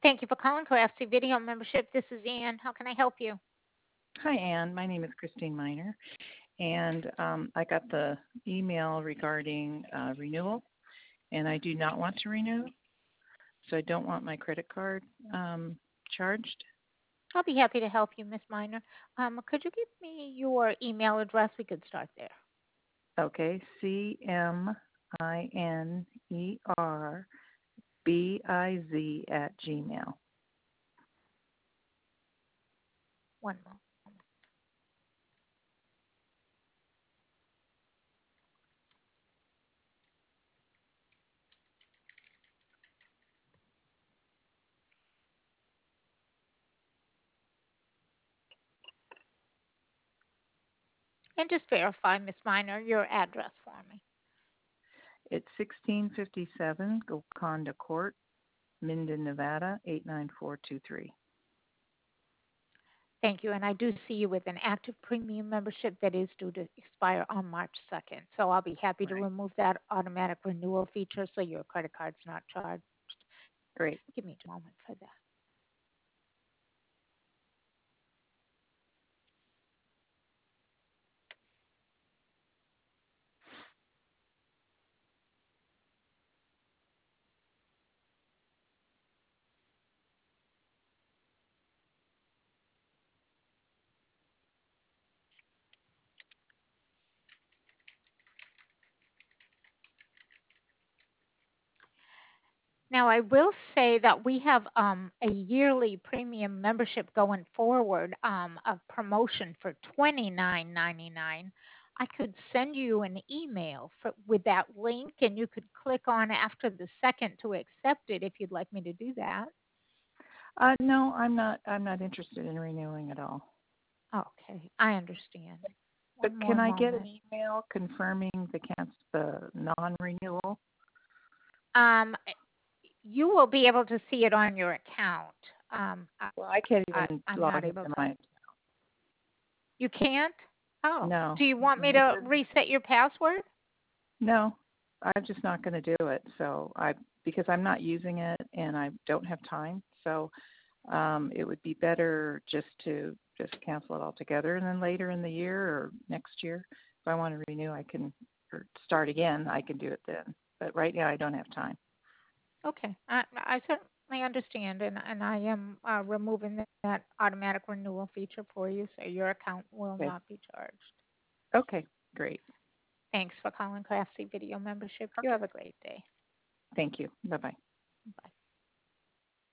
Thank you for calling Craftsy Video Membership. This is Ann. How can I help you? Hi, Anne. My name is Christine Miner, and I got the email regarding renewal, and I do not want to renew, so I don't want my credit card charged. I'll be happy to help you, Miss Miner. Could you give me your email address? We could start there. Okay, CMINERBIZ@gmail. One moment. And just verify, Miss Miner, your address for me. It's 1657 Golconda Court, Minden, Nevada 89423. Thank you. And I do see you with an active premium membership that is due to expire on March 2nd. So I'll be happy to Right. remove that automatic renewal feature so your credit card's not charged. Great. Give me a moment for that. Now, I will say that we have a yearly premium membership going forward, a promotion for $29.99. I could send you an email with that link, and you could click on after the second to accept it if you'd like me to do that. No, I'm not. I'm not interested in renewing at all. Okay, I understand. But One more can I get an moment. email confirming the non-renewal? Um, you will be able to see it on your account. Well, I can't even I'm log not into able to. my. You can't? Oh, No, do you want me it to says reset your password? no. I'm just not going to do it. So because I'm not using it and I don't have time. So it would be better just cancel it altogether, and then later in the year or next year, if I want to renew, I can or start again. I can do it then. But right now, I don't have time. Okay, I certainly understand, and I am removing that automatic renewal feature for you, so your account will Okay. not be charged. Okay. Great. Thanks for calling Classy Video Membership. You Okay. have a great day. Thank you. Bye bye. Bye.